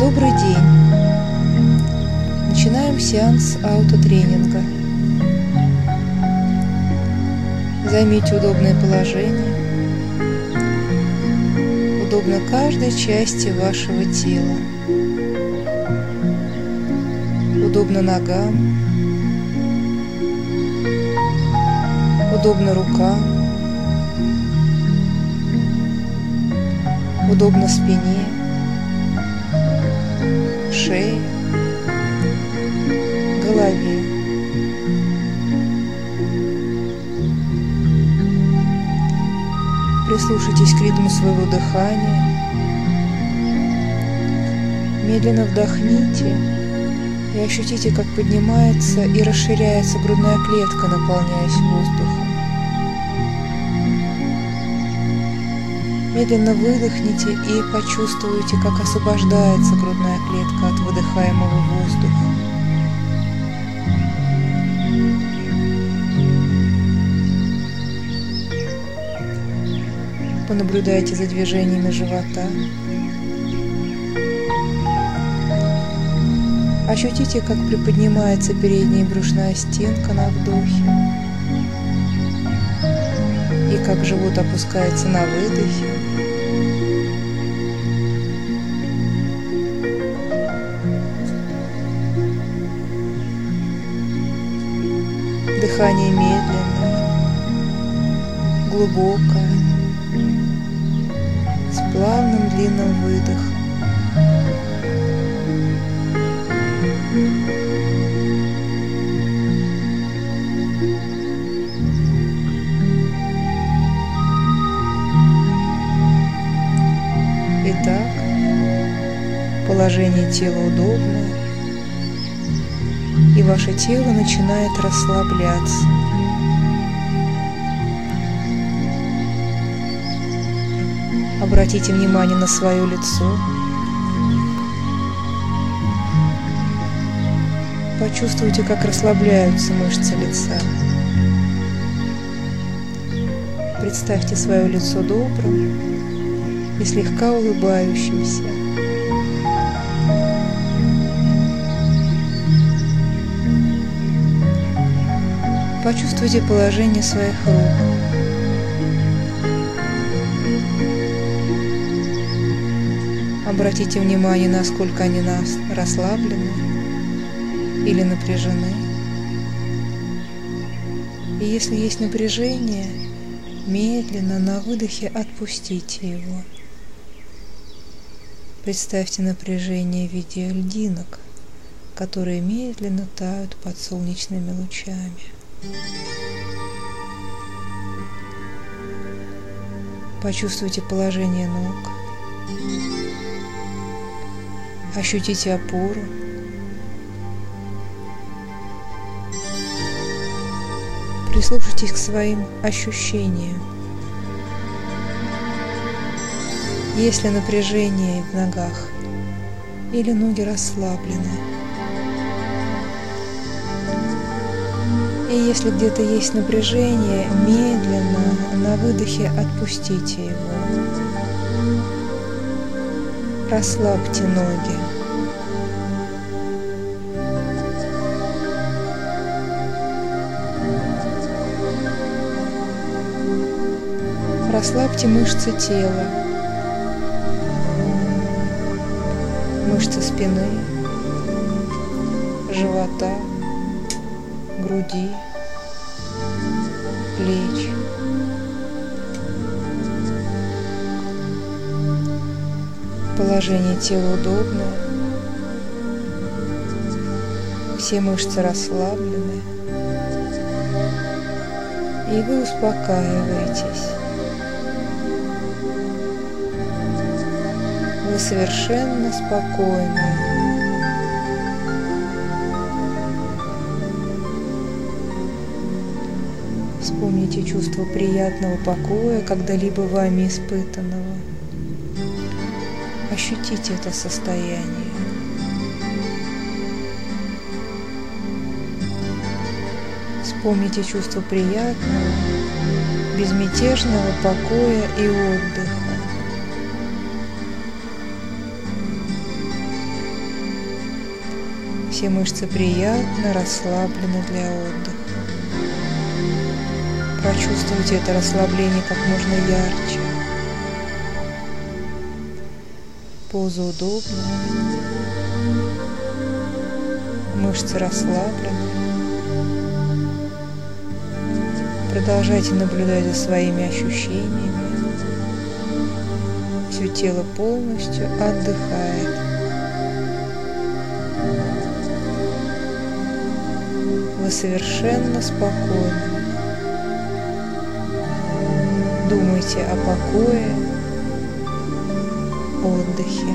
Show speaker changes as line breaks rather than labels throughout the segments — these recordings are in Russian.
Добрый день! Начинаем сеанс аутотренинга. Займите удобное положение. Удобно каждой части вашего тела. Удобно ногам. Удобно рукам. Удобно спине, шее, голове. Прислушайтесь к ритму своего дыхания. Медленно вдохните и ощутите, как поднимается и расширяется грудная клетка, наполняясь воздухом. Медленно выдохните и почувствуйте, как освобождается грудная клетка от выдыхаемого воздуха. Понаблюдайте за движениями живота. Ощутите, как приподнимается передняя брюшная стенка на вдохе и как живот опускается на выдохе. Дыхание медленное, глубокое, с плавным длинным выдохом. Итак, положение тела удобное, и ваше тело начинает расслабляться. Обратите внимание на свое лицо. Почувствуйте, как расслабляются мышцы лица. Представьте свое лицо добрым и слегка улыбающимся. Почувствуйте положение своих рук. Обратите внимание, насколько они расслаблены или напряжены. И если есть напряжение, медленно на выдохе отпустите его. Представьте напряжение в виде льдинок, которые медленно тают под солнечными лучами. Почувствуйте положение ног. Ощутите опору. Прислушайтесь к своим ощущениям. Есть ли напряжение в ногах или ноги расслаблены? И если где-то есть напряжение, медленно на выдохе отпустите его. Расслабьте ноги. Расслабьте мышцы тела, мышцы спины, живота, груди, плеч. Положение тела удобное, все мышцы расслаблены, и вы успокаиваетесь. Вы совершенно спокойны. Вспомните чувство приятного покоя, когда-либо вами испытанного. Ощутите это состояние. Вспомните чувство приятного, безмятежного покоя и отдыха. Все мышцы приятно расслаблены для отдыха. Прочувствуйте это расслабление как можно ярче. Поза удобная. Мышцы расслаблены. Продолжайте наблюдать за своими ощущениями. Все тело полностью отдыхает. Вы совершенно спокойны. Думайте о покое, отдыхе.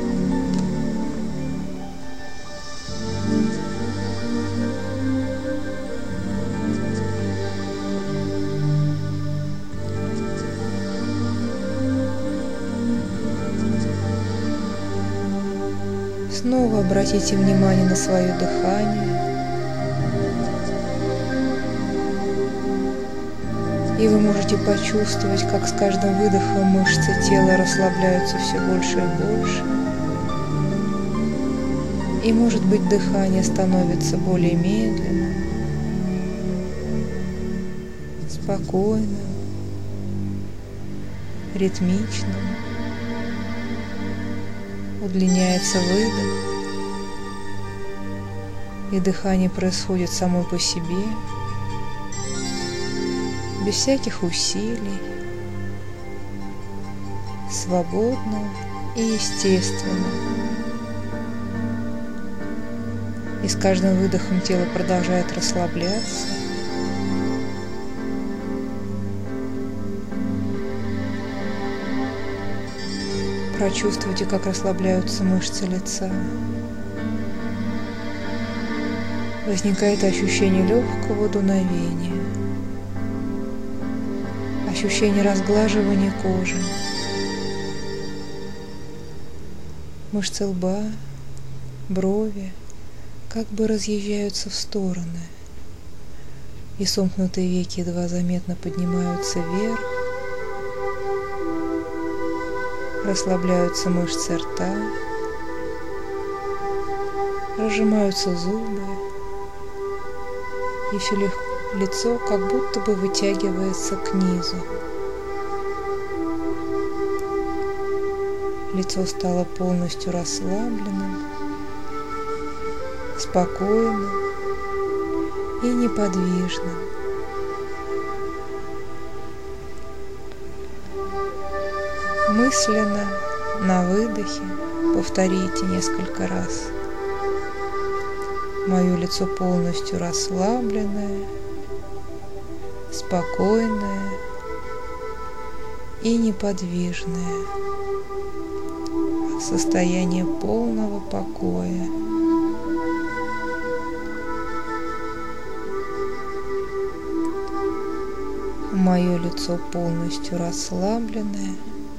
Снова обратите внимание на свое дыхание. И вы можете почувствовать, как с каждым выдохом мышцы тела расслабляются все больше и больше. И, может быть, дыхание становится более медленным, спокойным, ритмичным. Удлиняется выдох, и дыхание происходит само по себе, без всяких усилий, свободно и естественно. И с каждым выдохом тело продолжает расслабляться. Прочувствуйте, как расслабляются мышцы лица. Возникает ощущение легкого дуновения, ощущение разглаживания кожи. Мышцы лба, брови как бы разъезжаются в стороны, и сомкнутые веки едва заметно поднимаются вверх. Расслабляются мышцы рта, разжимаются зубы, и все лицо как будто бы вытягивается к низу. Лицо стало полностью расслабленным, спокойным и неподвижным. Мысленно на выдохе повторите несколько раз. Мое лицо полностью расслабленное, спокойное и неподвижное. Состояние полного покоя. Мое лицо полностью расслабленное,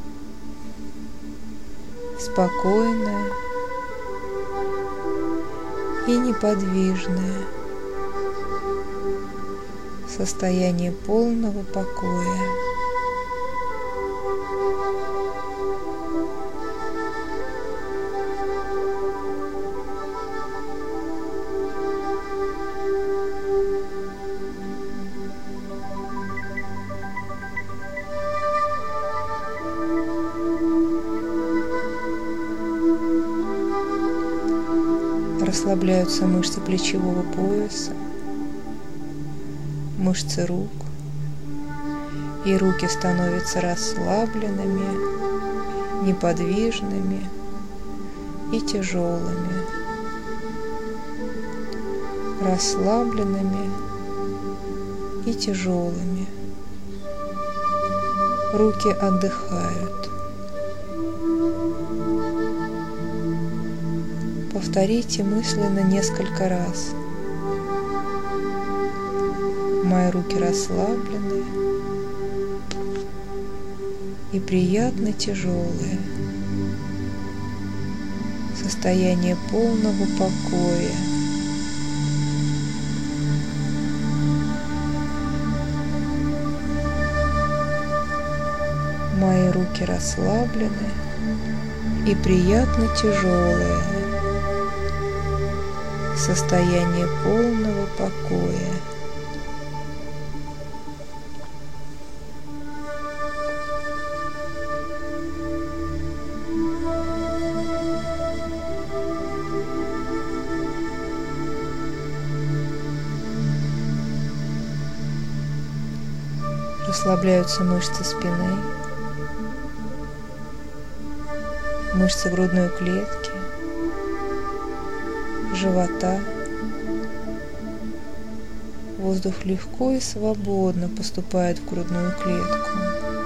спокойное и неподвижное. Состояние полного покоя. Расслабляются мышцы плечевого пояса, мышцы рук, и руки становятся расслабленными, неподвижными и тяжелыми, расслабленными и тяжелыми. Руки отдыхают. Повторите мысленно несколько раз. Мои руки расслаблены и приятно тяжелые. Состояние полного покоя. Мои руки расслаблены и приятно тяжелые. состояние полного покоя. Расслабляются мышцы спины, мышцы грудной клетки, живота. Воздух легко и свободно поступает в грудную клетку.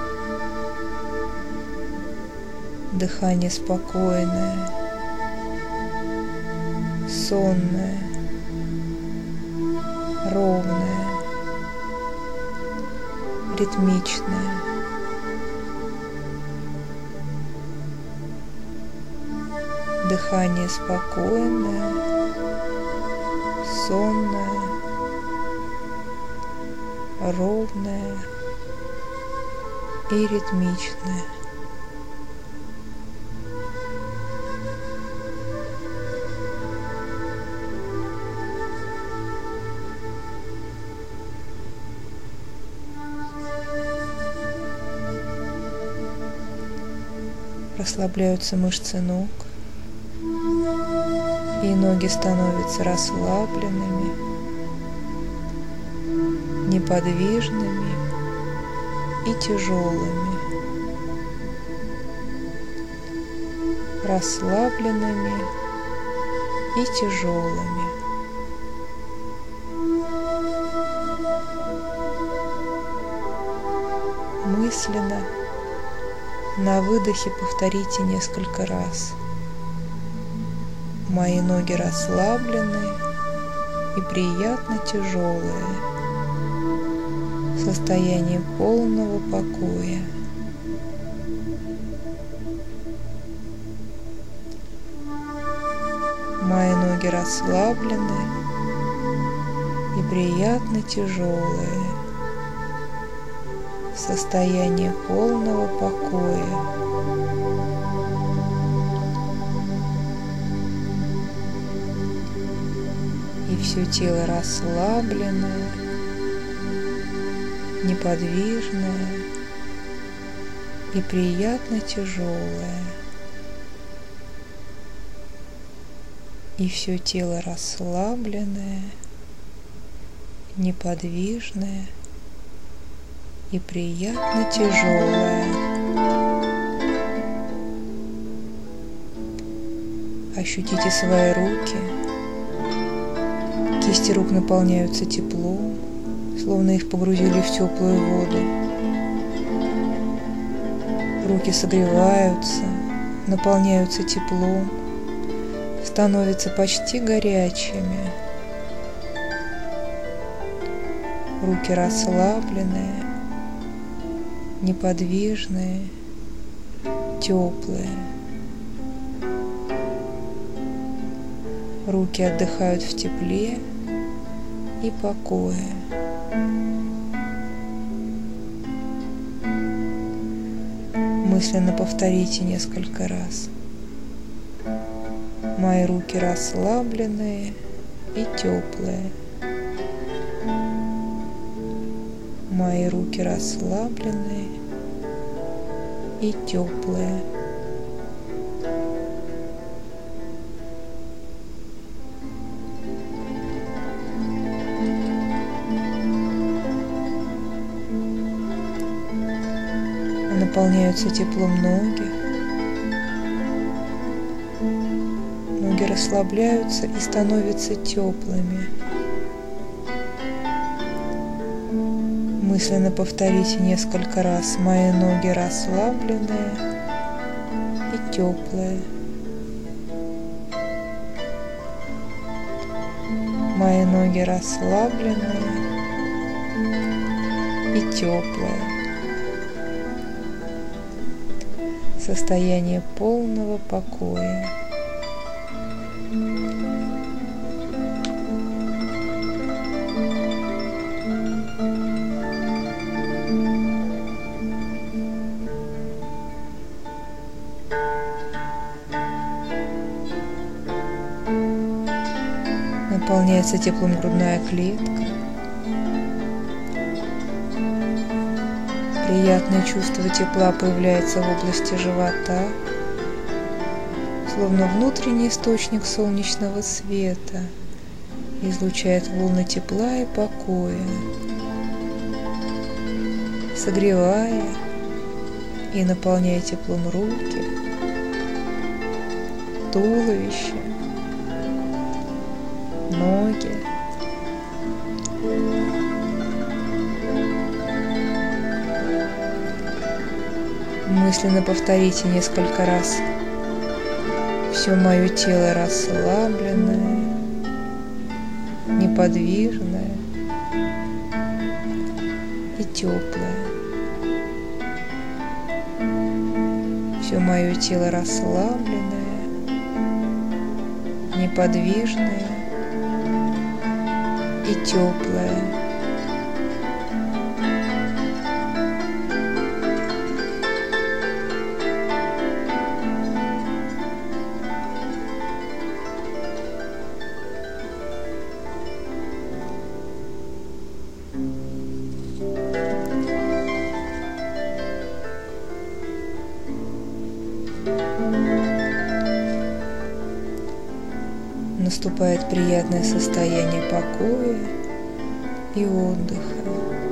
Дыхание спокойное, сонное, ровное, ритмичное. Дыхание спокойное, сонное, ровное и ритмичное. Расслабляются мышцы ног, и ноги становятся расслабленными, неподвижными и тяжелыми, расслабленными и тяжелыми. Мысленно на выдохе повторите несколько раз. Мои ноги расслаблены и приятно тяжелые. Состояние полного покоя. Мои ноги расслаблены и приятно тяжелые. Состояние полного покоя. И все тело расслабленное, неподвижное и приятно тяжелое. И все тело расслабленное, неподвижное и приятно тяжелое. Ощутите свои руки. Кисти рук наполняются теплом, словно их погрузили в теплую воду. Руки согреваются, наполняются теплом, становятся почти горячими. Руки расслабленные, неподвижные, теплые. Руки отдыхают в тепле и покое. Мысленно повторите несколько раз. Мои руки расслабленные и теплые. Мои руки расслабленные и теплые. Наполняются теплом ноги. Ноги расслабляются и становятся теплыми. Мысленно повторите несколько раз. Мои ноги расслабленные и теплые. Мои ноги расслабленные и теплые. Состояние полного покоя. Наполняется теплом грудная клетка. Приятное чувство тепла появляется в области живота, словно внутренний источник солнечного света излучает волны тепла и покоя, согревая и наполняя теплом руки, туловище, ноги. Мысленно повторите несколько раз: все мое тело расслабленное, неподвижное и теплое. Все мое тело расслабленное, неподвижное и теплое. Наступает приятное состояние покоя и отдыха.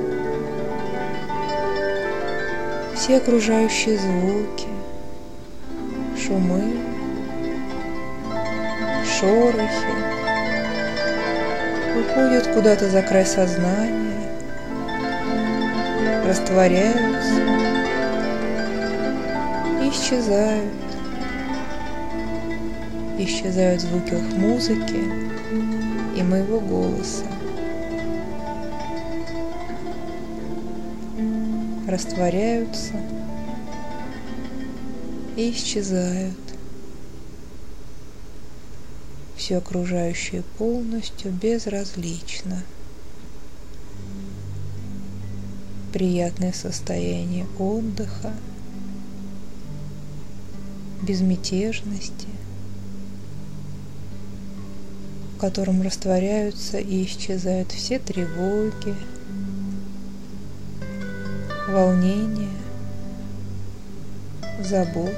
Все окружающие звуки, шумы, шорохи уходят куда-то за край сознания, растворяются, исчезают. Исчезают звуки их музыки и моего голоса. Растворяются и исчезают. Все окружающее полностью безразлично. Приятное состояние отдыха, безмятежности, в котором растворяются и исчезают все тревоги, волнения, заботы,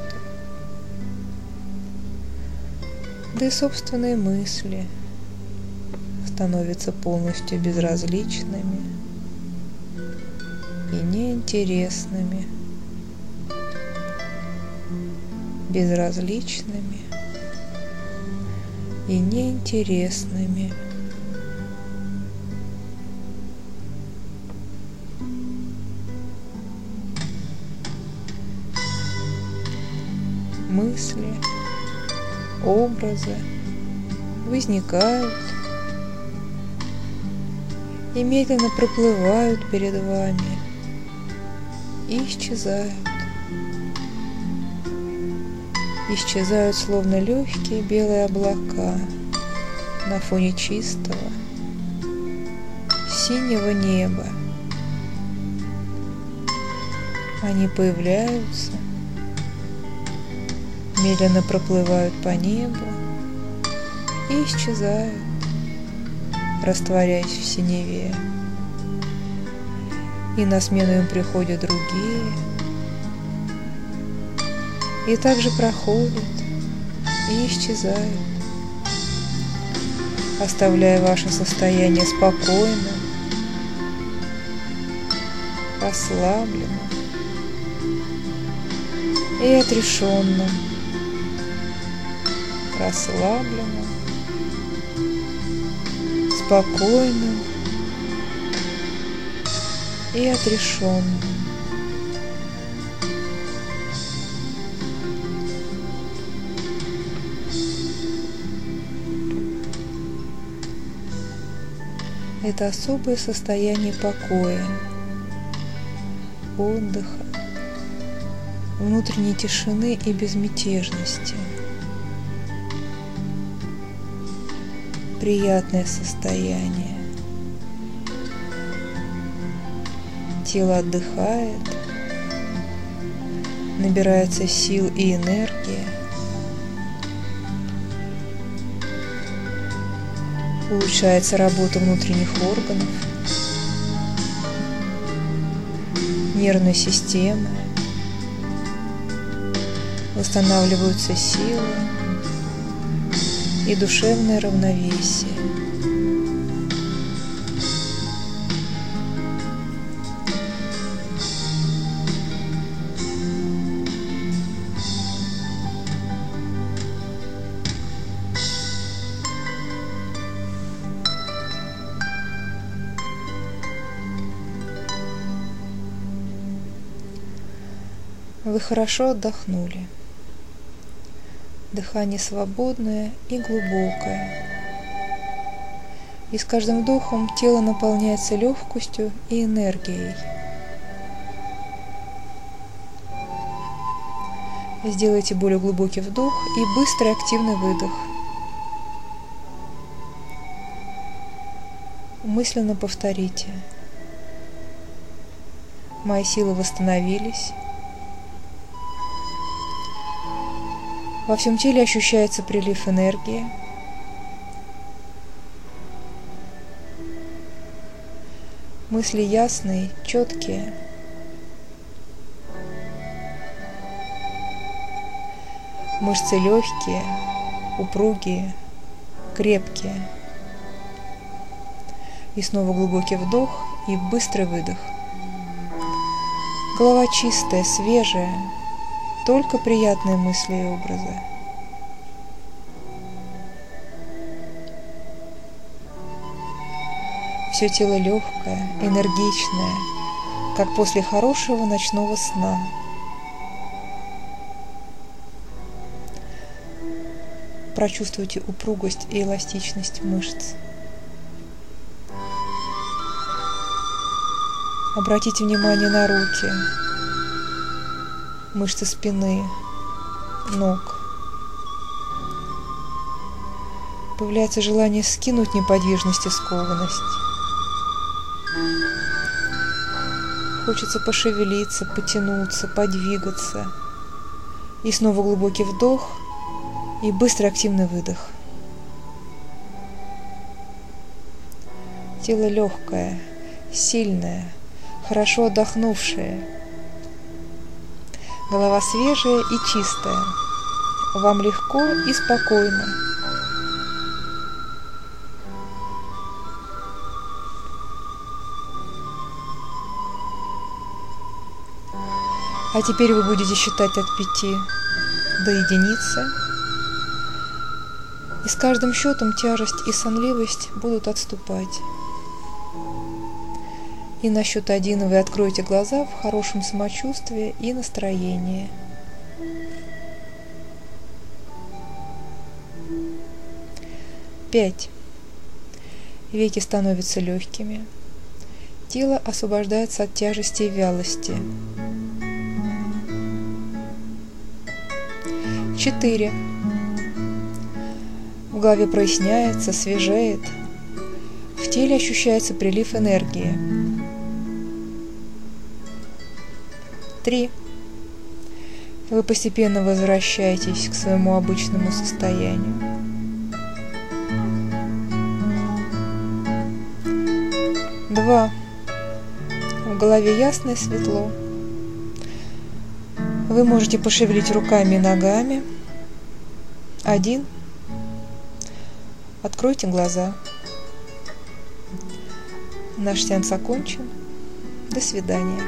да и собственные мысли становятся полностью безразличными и неинтересными, безразличными и неинтересными. Мысли, образы возникают и медленно проплывают перед вами и исчезают. Исчезают, словно легкие белые облака на фоне чистого синего неба. Они появляются, медленно проплывают по небу и исчезают, растворяясь в синеве. И на смену им приходят другие, и также проходят и исчезают, оставляя ваше состояние спокойным, расслабленным и отрешенным, расслабленным, спокойным и отрешенным. Это особое состояние покоя, отдыха, внутренней тишины и безмятежности. Приятное состояние. Тело отдыхает, набирается сил и энергия. улучшается работа внутренних органов, нервной системы, восстанавливаются силы и душевное равновесие. Вы хорошо отдохнули. Дыхание свободное и глубокое. И с каждым вдохом тело наполняется легкостью и энергией. Сделайте более глубокий вдох и быстрый активный выдох. Мысленно повторите: мои силы восстановились. Во всем теле ощущается прилив энергии. Мысли ясные, четкие. Мышцы легкие, упругие, крепкие. И снова глубокий вдох и быстрый выдох. Голова чистая, свежая. Только приятные мысли и образы. Все тело легкое, энергичное, как после хорошего ночного сна. Прочувствуйте упругость и эластичность мышц. Обратите внимание на руки, мышцы спины, ног. Появляется желание скинуть неподвижность и скованность. Хочется пошевелиться, потянуться, подвигаться. И снова глубокий вдох и быстрый активный выдох. Тело легкое, сильное, хорошо отдохнувшее. Голова свежая и чистая. Вам легко и спокойно. А теперь вы будете считать от 5 до единицы. И с каждым счетом тяжесть и сонливость будут отступать. И на счет 1 вы откроете глаза в хорошем самочувствии и настроении. 5. Веки становятся легкими. Тело освобождается от тяжести и вялости. 4. В голове проясняется, свежеет. В теле ощущается прилив энергии. 3. Вы постепенно возвращаетесь к своему обычному состоянию. 2. В голове ясно и светло. Вы можете пошевелить руками и ногами. 1. Откройте глаза. Наш сеанс окончен. До свидания.